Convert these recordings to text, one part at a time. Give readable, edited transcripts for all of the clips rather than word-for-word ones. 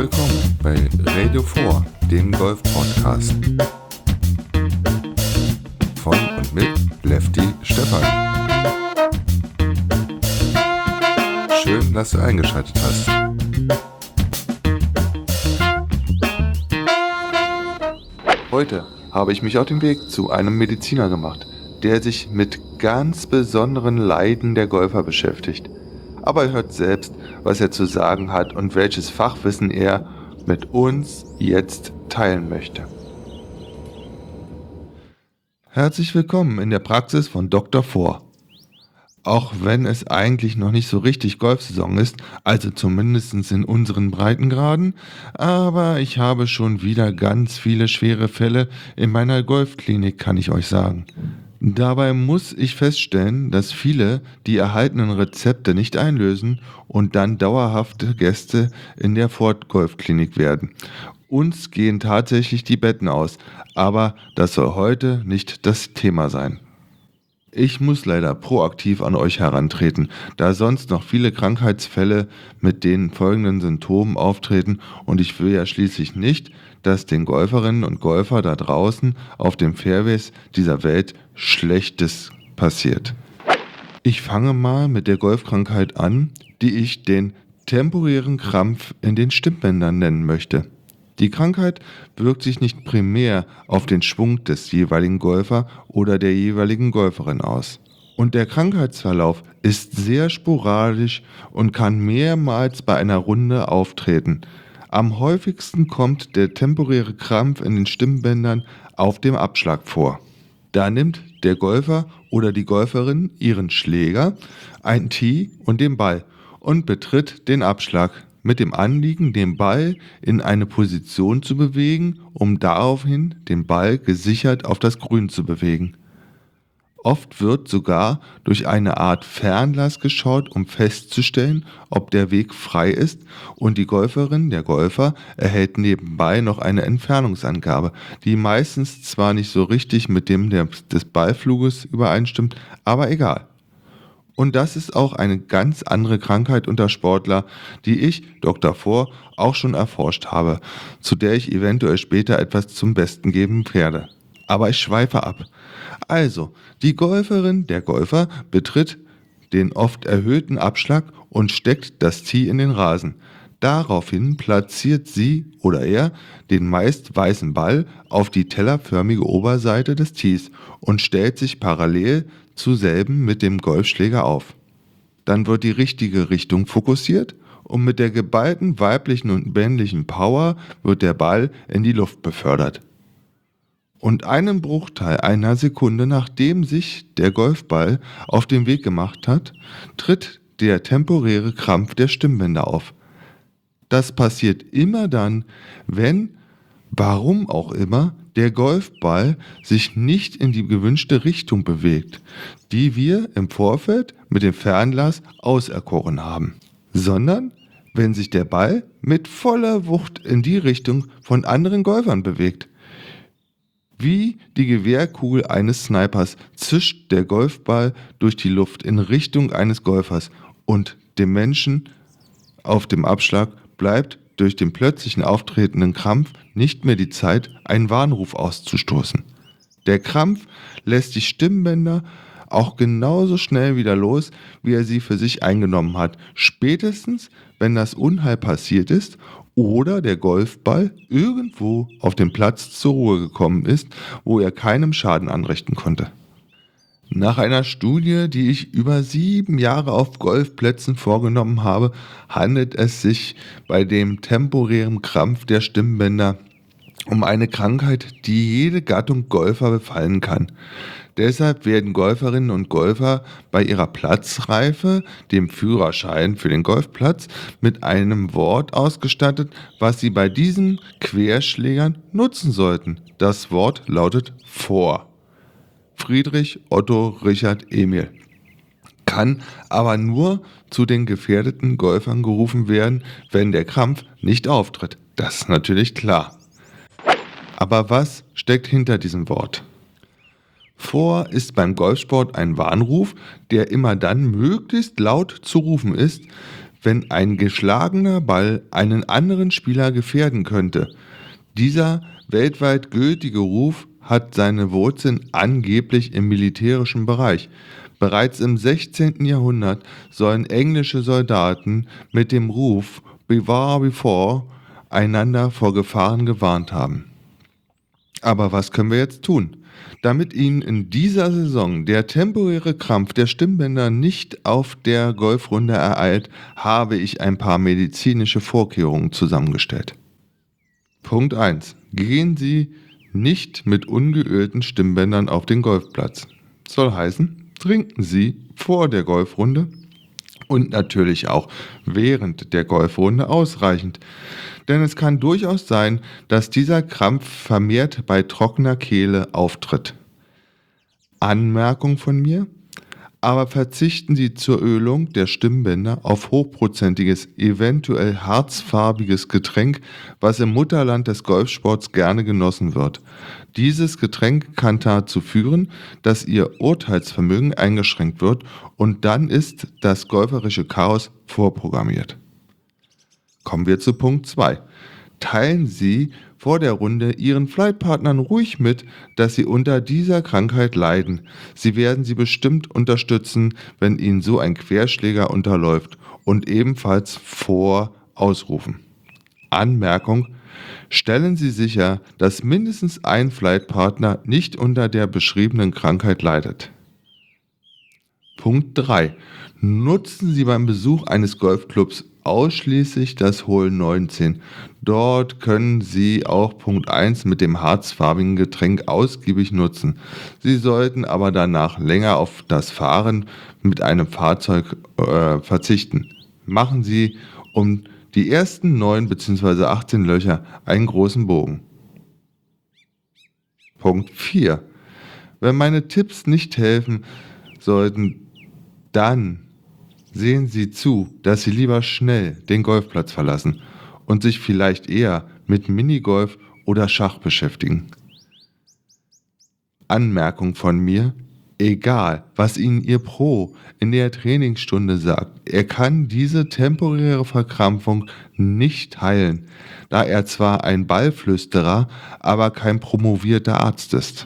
Willkommen bei Radio 4, dem Golf-Podcast. Von und mit Lefty Stefan. Schön, dass du eingeschaltet hast. Heute habe ich mich auf den Weg zu einem Mediziner gemacht, der sich mit ganz besonderen Leiden der Golfer beschäftigt. Aber er hört selbst, was er zu sagen hat und welches Fachwissen er mit uns jetzt teilen möchte. Herzlich willkommen in der Praxis von Dr. 4. Auch wenn es eigentlich noch nicht so richtig Golfsaison ist, also zumindest in unseren Breitengraden, aber ich habe schon wieder ganz viele schwere Fälle in meiner Golfklinik, kann ich euch sagen. Dabei muss ich feststellen, dass viele die erhaltenen Rezepte nicht einlösen und dann dauerhafte Gäste in der Ford-Golfklinik werden. Uns gehen tatsächlich die Betten aus, aber das soll heute nicht das Thema sein. Ich muss leider proaktiv an euch herantreten, da sonst noch viele Krankheitsfälle mit den folgenden Symptomen auftreten und ich will ja schließlich nicht, dass den Golferinnen und Golfer da draußen auf den Fairways dieser Welt Schlechtes passiert. Ich fange mal mit der Golfkrankheit an, die ich den temporären Krampf in den Stimmbändern nennen möchte. Die Krankheit wirkt sich nicht primär auf den Schwung des jeweiligen Golfer oder der jeweiligen Golferin aus. Und der Krankheitsverlauf ist sehr sporadisch und kann mehrmals bei einer Runde auftreten. Am häufigsten kommt der temporäre Krampf in den Stimmbändern auf dem Abschlag vor. Da nimmt der Golfer oder die Golferin ihren Schläger, ein Tee und den Ball und betritt den Abschlag mit dem Anliegen, den Ball in eine Position zu bewegen, um daraufhin den Ball gesichert auf das Grün zu bewegen. Oft wird sogar durch eine Art Fernglas geschaut, um festzustellen, ob der Weg frei ist, und die Golferin, der Golfer, erhält nebenbei noch eine Entfernungsangabe, die meistens zwar nicht so richtig mit dem des Ballfluges übereinstimmt, aber egal. Und das ist auch eine ganz andere Krankheit unter Sportler, die ich, Dr. 4, auch schon erforscht habe, zu der ich eventuell später etwas zum Besten geben werde. Aber ich schweife ab. Also, die Golferin, der Golfer, betritt den oft erhöhten Abschlag und steckt das Tee in den Rasen. Daraufhin platziert sie oder er den meist weißen Ball auf die tellerförmige Oberseite des Tees und stellt sich parallel zu selben mit dem Golfschläger auf. Dann wird die richtige Richtung fokussiert und mit der geballten weiblichen und männlichen Power wird der Ball in die Luft befördert. Und einen Bruchteil einer Sekunde, nachdem sich der Golfball auf den Weg gemacht hat, tritt der temporäre Krampf der Stimmbänder auf. Das passiert immer dann, wenn, warum auch immer, der Golfball sich nicht in die gewünschte Richtung bewegt, die wir im Vorfeld mit dem Fernglas auserkoren haben, sondern wenn sich der Ball mit voller Wucht in die Richtung von anderen Golfern bewegt. Wie die Gewehrkugel eines Snipers zischt der Golfball durch die Luft in Richtung eines Golfers und dem Menschen auf dem Abschlag bleibt durch den plötzlichen auftretenden Krampf nicht mehr die Zeit, einen Warnruf auszustoßen. Der Krampf lässt die Stimmbänder auch genauso schnell wieder los, wie er sie für sich eingenommen hat, spätestens wenn das Unheil passiert ist oder der Golfball irgendwo auf dem Platz zur Ruhe gekommen ist, wo er keinem Schaden anrichten konnte. Nach einer Studie, die ich über 7 Jahre auf Golfplätzen vorgenommen habe, handelt es sich bei dem temporären Krampf der Stimmbänder um eine Krankheit, die jede Gattung Golfer befallen kann. Deshalb werden Golferinnen und Golfer bei ihrer Platzreife, dem Führerschein für den Golfplatz, mit einem Wort ausgestattet, was sie bei diesen Querschlägern nutzen sollten. Das Wort lautet vor. Friedrich, Otto, Richard, Emil. Kann aber nur zu den gefährdeten Golfern gerufen werden, wenn der Krampf nicht auftritt. Das ist natürlich klar. Aber was steckt hinter diesem Wort? Vor ist beim Golfsport ein Warnruf, der immer dann möglichst laut zu rufen ist, wenn ein geschlagener Ball einen anderen Spieler gefährden könnte. Dieser weltweit gültige Ruf hat seine Wurzeln angeblich im militärischen Bereich. Bereits im 16. Jahrhundert sollen englische Soldaten mit dem Ruf Beware before einander vor Gefahren gewarnt haben. Aber was können wir jetzt tun? Damit Ihnen in dieser Saison der temporäre Krampf der Stimmbänder nicht auf der Golfrunde ereilt, habe ich ein paar medizinische Vorkehrungen zusammengestellt. Punkt 1. Gehen Sie nicht mit ungeölten Stimmbändern auf den Golfplatz. Soll heißen, trinken Sie vor der Golfrunde und natürlich auch während der Golfrunde ausreichend. Denn es kann durchaus sein, dass dieser Krampf vermehrt bei trockener Kehle auftritt. Anmerkung von mir: Aber verzichten Sie zur Ölung der Stimmbänder auf hochprozentiges, eventuell harzfarbiges Getränk, was im Mutterland des Golfsports gerne genossen wird. Dieses Getränk kann dazu führen, dass Ihr Urteilsvermögen eingeschränkt wird und dann ist das golferische Chaos vorprogrammiert. Kommen wir zu Punkt 2. Teilen Sie vor der Runde Ihren Flightpartnern ruhig mit, dass Sie unter dieser Krankheit leiden. Sie werden Sie bestimmt unterstützen, wenn Ihnen so ein Querschläger unterläuft und ebenfalls ausrufen. Anmerkung: Stellen Sie sicher, dass mindestens ein Flightpartner nicht unter der beschriebenen Krankheit leidet. Punkt 3. Nutzen Sie beim Besuch eines Golfclubs ausschließlich das Hole 19. Dort können Sie auch Punkt 1 mit dem harzfarbigen Getränk ausgiebig nutzen. Sie sollten aber danach länger auf das Fahren mit einem Fahrzeug verzichten. Machen Sie um die ersten 9 bzw. 18 Löcher einen großen Bogen. Punkt 4. Wenn meine Tipps nicht helfen sollten, dann sehen Sie zu, dass Sie lieber schnell den Golfplatz verlassen und sich vielleicht eher mit Minigolf oder Schach beschäftigen. Anmerkung von mir: Egal, was Ihnen Ihr Pro in der Trainingsstunde sagt, er kann diese temporäre Verkrampfung nicht heilen, da er zwar ein Ballflüsterer, aber kein promovierter Arzt ist.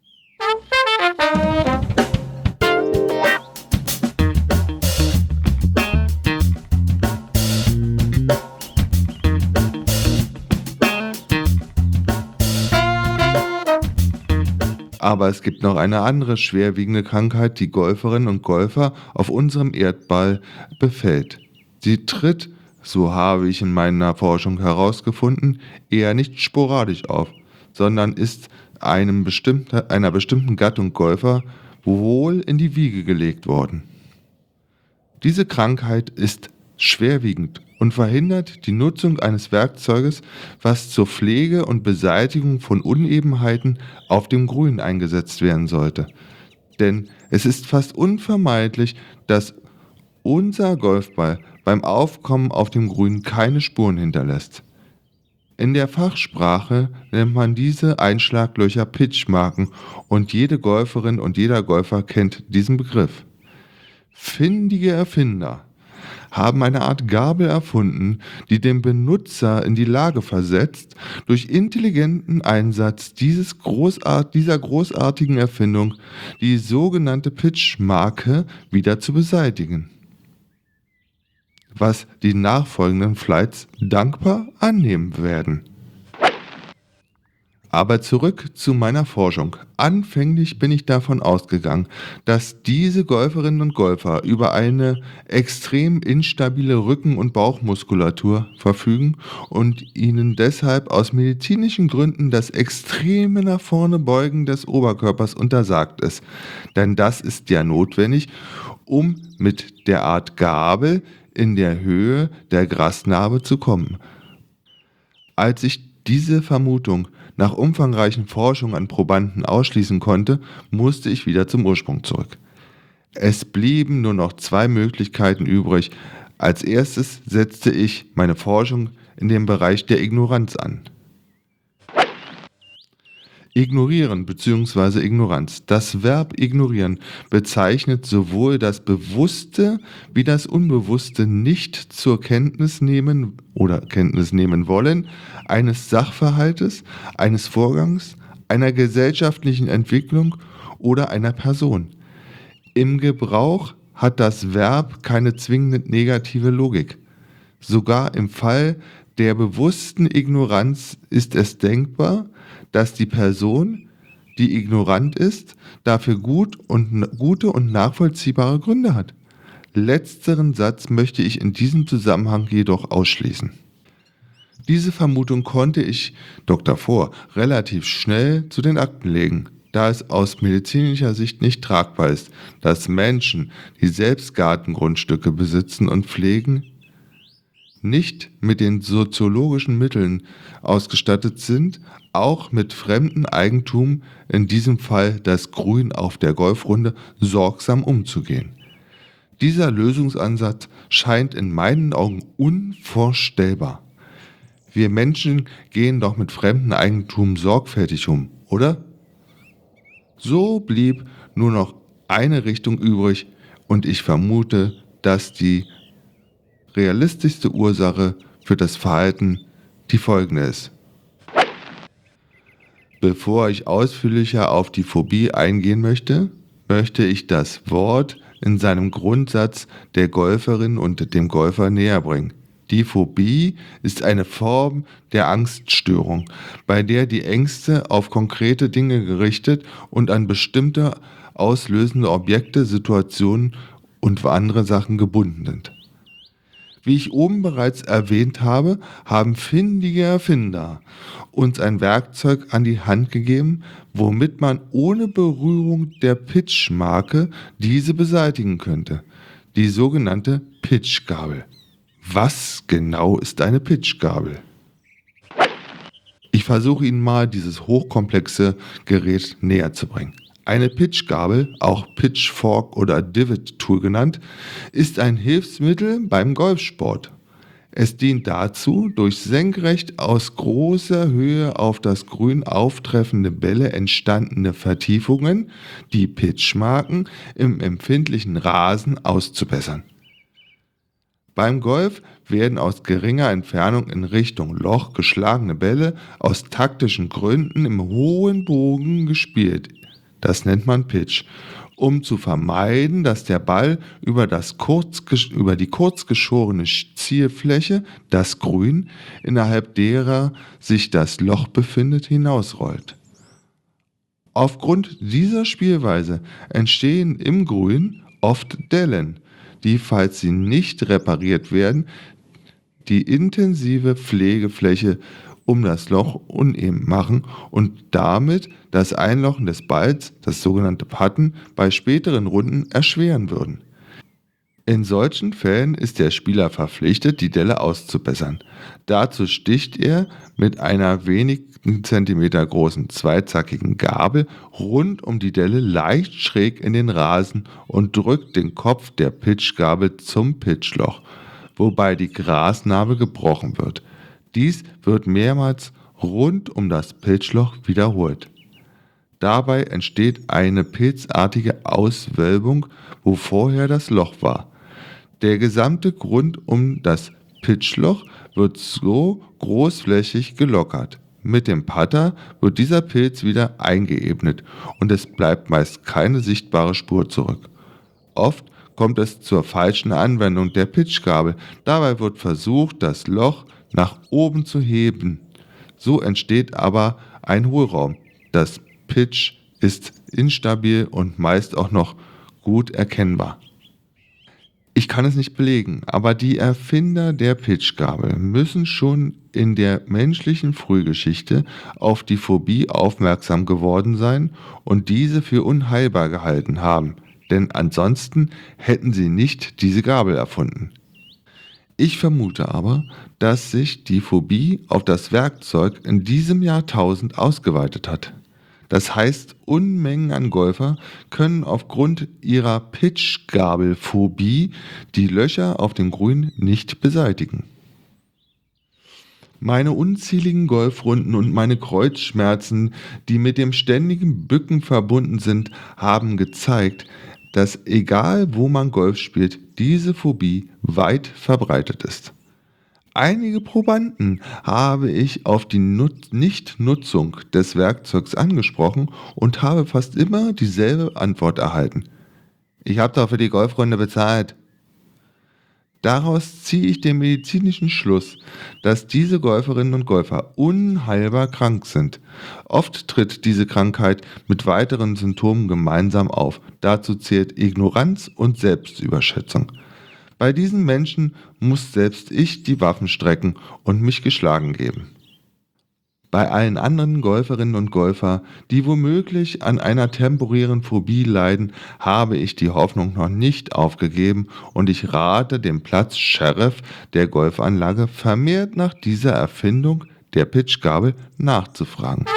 Aber es gibt noch eine andere schwerwiegende Krankheit, die Golferinnen und Golfer auf unserem Erdball befällt. Sie tritt, so habe ich in meiner Forschung herausgefunden, eher nicht sporadisch auf, sondern ist einer bestimmten Gattung Golfer wohl in die Wiege gelegt worden. Diese Krankheit ist schwerwiegend und verhindert die Nutzung eines Werkzeuges, was zur Pflege und Beseitigung von Unebenheiten auf dem Grün eingesetzt werden sollte. Denn es ist fast unvermeidlich, dass unser Golfball beim Aufkommen auf dem Grün keine Spuren hinterlässt. In der Fachsprache nennt man diese Einschlaglöcher Pitchmarken und jede Golferin und jeder Golfer kennt diesen Begriff. Findige Erfinder haben eine Art Gabel erfunden, die den Benutzer in die Lage versetzt, durch intelligenten Einsatz dieser großartigen Erfindung die sogenannte Pitchmarke wieder zu beseitigen, was die nachfolgenden Flights dankbar annehmen werden. Aber zurück zu meiner Forschung. Anfänglich bin ich davon ausgegangen, dass diese Golferinnen und Golfer über eine extrem instabile Rücken- und Bauchmuskulatur verfügen und ihnen deshalb aus medizinischen Gründen das extreme nach vorne Beugen des Oberkörpers untersagt ist. Denn das ist ja notwendig, um mit der Art Gabel in der Höhe der Grasnarbe zu kommen. Als ich diese Vermutung nach umfangreichen Forschungen an Probanden ausschließen konnte, musste ich wieder zum Ursprung zurück. Es blieben nur noch 2 Möglichkeiten übrig. Als erstes setzte ich meine Forschung in dem Bereich der Ignoranz an. Ignorieren bzw. Ignoranz. Das Verb ignorieren bezeichnet sowohl das bewusste wie das unbewusste nicht zur Kenntnis nehmen oder Kenntnis nehmen wollen eines Sachverhaltes, eines Vorgangs, einer gesellschaftlichen Entwicklung oder einer Person. Im Gebrauch hat das Verb keine zwingend negative Logik. Sogar im Fall der bewussten Ignoranz ist es denkbar, dass die Person, die ignorant ist, dafür gute und nachvollziehbare Gründe hat. Letzteren Satz möchte ich in diesem Zusammenhang jedoch ausschließen. Diese Vermutung konnte ich, Dr. Vohr, relativ schnell zu den Akten legen, da es aus medizinischer Sicht nicht tragbar ist, dass Menschen, die selbst Gartengrundstücke besitzen und pflegen, nicht mit den soziologischen Mitteln ausgestattet sind, auch mit fremdem Eigentum, in diesem Fall das Grün auf der Golfrunde, sorgsam umzugehen. Dieser Lösungsansatz scheint in meinen Augen unvorstellbar. Wir Menschen gehen doch mit fremdem Eigentum sorgfältig um, oder? So blieb nur noch eine Richtung übrig und ich vermute, dass die realistischste Ursache für das Verhalten die folgende ist. Bevor ich ausführlicher auf die Phobie eingehen möchte, möchte ich das Wort in seinem Grundsatz der Golferin und dem Golfer näher bringen. Die Phobie ist eine Form der Angststörung, bei der die Ängste auf konkrete Dinge gerichtet und an bestimmte auslösende Objekte, Situationen und andere Sachen gebunden sind. Wie ich oben bereits erwähnt habe, haben findige Erfinder uns ein Werkzeug an die Hand gegeben, womit man ohne Berührung der Pitchmarke diese beseitigen könnte. Die sogenannte Pitchgabel. Was genau ist eine Pitchgabel? Ich versuche Ihnen mal dieses hochkomplexe Gerät näher zu bringen. Eine Pitchgabel, auch Pitchfork oder Divot Tool genannt, ist ein Hilfsmittel beim Golfsport. Es dient dazu, durch senkrecht aus großer Höhe auf das Grün auftreffende Bälle entstandene Vertiefungen, die Pitchmarken, im empfindlichen Rasen auszubessern. Beim Golf werden aus geringer Entfernung in Richtung Loch geschlagene Bälle aus taktischen Gründen im hohen Bogen gespielt. Das nennt man Pitch, um zu vermeiden, dass der Ball über die kurz geschorene Zielfläche, das Grün, innerhalb derer sich das Loch befindet, hinausrollt. Aufgrund dieser Spielweise entstehen im Grün oft Dellen, die, falls sie nicht repariert werden, die intensive Pflegefläche um das Loch uneben machen und damit das Einlochen des Balls, das sogenannte Putten, bei späteren Runden erschweren würden. In solchen Fällen ist der Spieler verpflichtet, die Delle auszubessern. Dazu sticht er mit einer wenigen Zentimeter großen zweizackigen Gabel rund um die Delle leicht schräg in den Rasen und drückt den Kopf der Pitchgabel zum Pitchloch, wobei die Grasnarbe gebrochen wird. Dies wird mehrmals rund um das Pitchloch wiederholt. Dabei entsteht eine pilzartige Auswölbung, wo vorher das Loch war. Der gesamte Grund um das Pitchloch wird so großflächig gelockert. Mit dem Putter wird dieser Pilz wieder eingeebnet und es bleibt meist keine sichtbare Spur zurück. Oft kommt es zur falschen Anwendung der Pitchgabel. Dabei wird versucht, das Loch nach oben zu heben. So entsteht aber ein Hohlraum. Das Pitch ist instabil und meist auch noch gut erkennbar. Ich kann es nicht belegen, aber die Erfinder der Pitchgabel müssen schon in der menschlichen Frühgeschichte auf die Phobie aufmerksam geworden sein und diese für unheilbar gehalten haben, denn ansonsten hätten sie nicht diese Gabel erfunden. Ich vermute aber, dass sich die Phobie auf das Werkzeug in diesem Jahrtausend ausgeweitet hat. Das heißt, Unmengen an Golfer können aufgrund ihrer Pitchgabelphobie die Löcher auf dem Grün nicht beseitigen. Meine unzähligen Golfrunden und meine Kreuzschmerzen, die mit dem ständigen Bücken verbunden sind, haben gezeigt, dass egal wo man Golf spielt, diese Phobie weit verbreitet ist. Einige Probanden habe ich auf die Nichtnutzung des Werkzeugs angesprochen und habe fast immer dieselbe Antwort erhalten. Ich habe doch für die Golfrunde bezahlt. Daraus ziehe ich den medizinischen Schluss, dass diese Golferinnen und Golfer unheilbar krank sind. Oft tritt diese Krankheit mit weiteren Symptomen gemeinsam auf. Dazu zählt Ignoranz und Selbstüberschätzung. Bei diesen Menschen muss selbst ich die Waffen strecken und mich geschlagen geben. Bei allen anderen Golferinnen und Golfer, die womöglich an einer temporären Phobie leiden, habe ich die Hoffnung noch nicht aufgegeben und ich rate dem Platz Sheriff der Golfanlage vermehrt nach dieser Erfindung der Pitchgabel nachzufragen.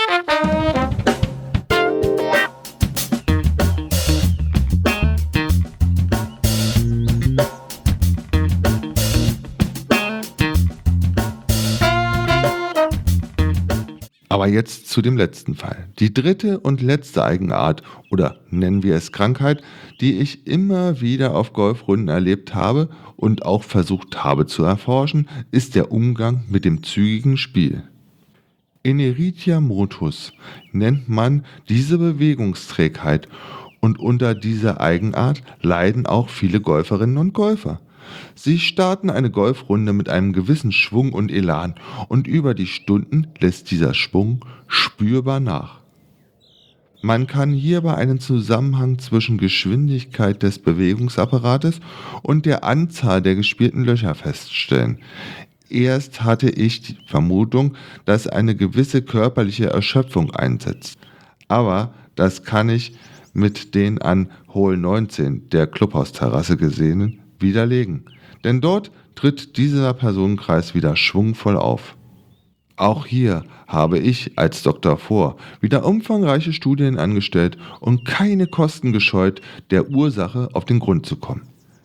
Aber jetzt zu dem letzten Fall. Die dritte und letzte Eigenart oder nennen wir es Krankheit, die ich immer wieder auf Golfrunden erlebt habe und auch versucht habe zu erforschen, ist der Umgang mit dem zügigen Spiel. Inertia motus nennt man diese Bewegungsträgheit und unter dieser Eigenart leiden auch viele Golferinnen und Golfer. Sie starten eine Golfrunde mit einem gewissen Schwung und Elan und über die Stunden lässt dieser Schwung spürbar nach. Man kann hierbei einen Zusammenhang zwischen Geschwindigkeit des Bewegungsapparates und der Anzahl der gespielten Löcher feststellen. Erst hatte ich die Vermutung, dass eine gewisse körperliche Erschöpfung einsetzt. Aber das kann ich mit den an Hole 19 der Clubhausterrasse gesehenen widerlegen. Denn dort tritt dieser Personenkreis wieder schwungvoll auf. Auch hier habe ich als Dr. Vohr wieder umfangreiche Studien angestellt und keine Kosten gescheut, der Ursache auf den Grund zu kommen.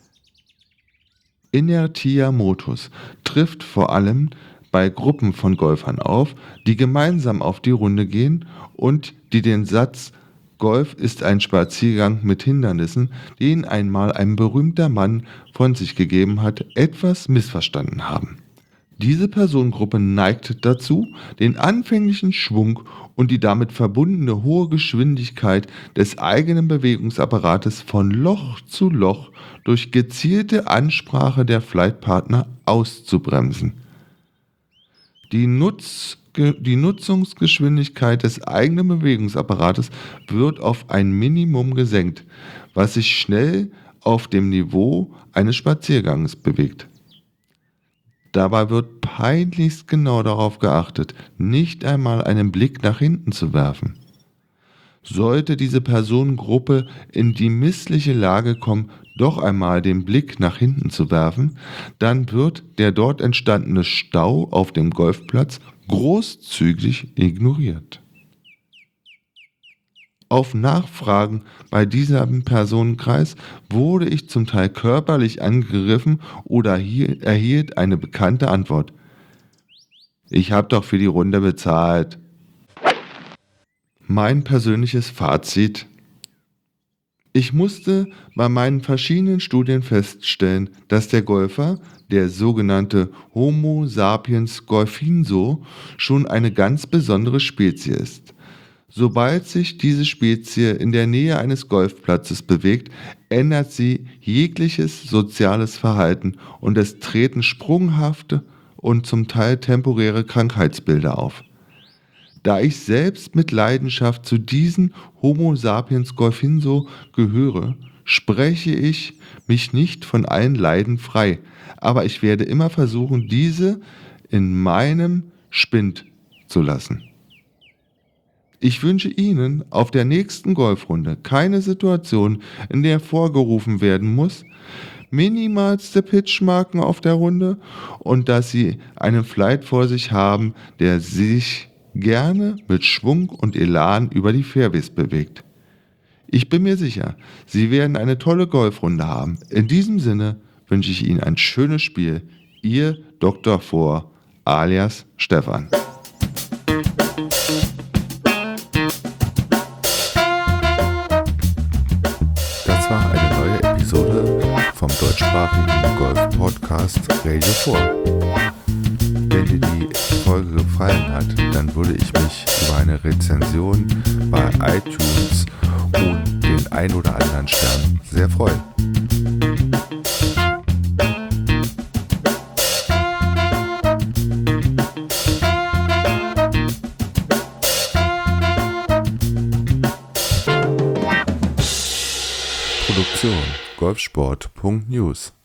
Inertia motus trifft vor allem bei Gruppen von Golfern auf, die gemeinsam auf die Runde gehen und die den Satz Golf ist ein Spaziergang mit Hindernissen, den einmal ein berühmter Mann von sich gegeben hat, etwas missverstanden haben. Diese Personengruppe neigt dazu, den anfänglichen Schwung und die damit verbundene hohe Geschwindigkeit des eigenen Bewegungsapparates von Loch zu Loch durch gezielte Ansprache der Flightpartner auszubremsen. Die Nutzungsgeschwindigkeit des eigenen Bewegungsapparates wird auf ein Minimum gesenkt, was sich schnell auf dem Niveau eines Spaziergangs bewegt. Dabei wird peinlichst genau darauf geachtet, nicht einmal einen Blick nach hinten zu werfen. Sollte diese Personengruppe in die missliche Lage kommen, doch einmal den Blick nach hinten zu werfen, dann wird der dort entstandene Stau auf dem Golfplatz großzügig ignoriert. Auf Nachfragen bei diesem Personenkreis wurde ich zum Teil körperlich angegriffen oder erhielt eine bekannte Antwort. Ich habe doch für die Runde bezahlt. Mein persönliches Fazit: Ich musste bei meinen verschiedenen Studien feststellen, dass der Golfer, der sogenannte Homo sapiens golfinso, schon eine ganz besondere Spezies ist. Sobald sich diese Spezies in der Nähe eines Golfplatzes bewegt, ändert sie jegliches soziales Verhalten und es treten sprunghafte und zum Teil temporäre Krankheitsbilder auf. Da ich selbst mit Leidenschaft zu diesen Homo sapiens golfinso gehöre, spreche ich mich nicht von allen Leiden frei, aber ich werde immer versuchen, diese in meinem Spind zu lassen. Ich wünsche Ihnen auf der nächsten Golfrunde keine Situation, in der vorgerufen werden muss, minimalste Pitchmarken auf der Runde und dass Sie einen Flight vor sich haben, der sich gerne mit Schwung und Elan über die Fairways bewegt. Ich bin mir sicher, Sie werden eine tolle Golfrunde haben. In diesem Sinne wünsche ich Ihnen ein schönes Spiel. Ihr Dr. Vohr, alias Stefan. Das war eine neue Episode vom deutschsprachigen Golf-Podcast Radio 4. Wenn dir die Folge gefallen hat, dann würde ich mich über eine Rezension bei iTunes und den ein oder anderen Stern sehr freuen. Produktion golfsport.news